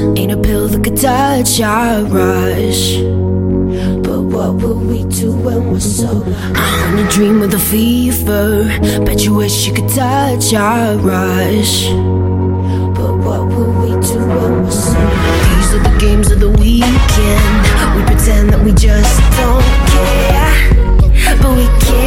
Ain't a pill that could touch our rush. But what will we do when we're sober? I'm in a dream with a fever. Bet you wish you could touch our rush. But what will we do when we're sober? These are the games of the weekend. We pretend that we just don't care, but we care.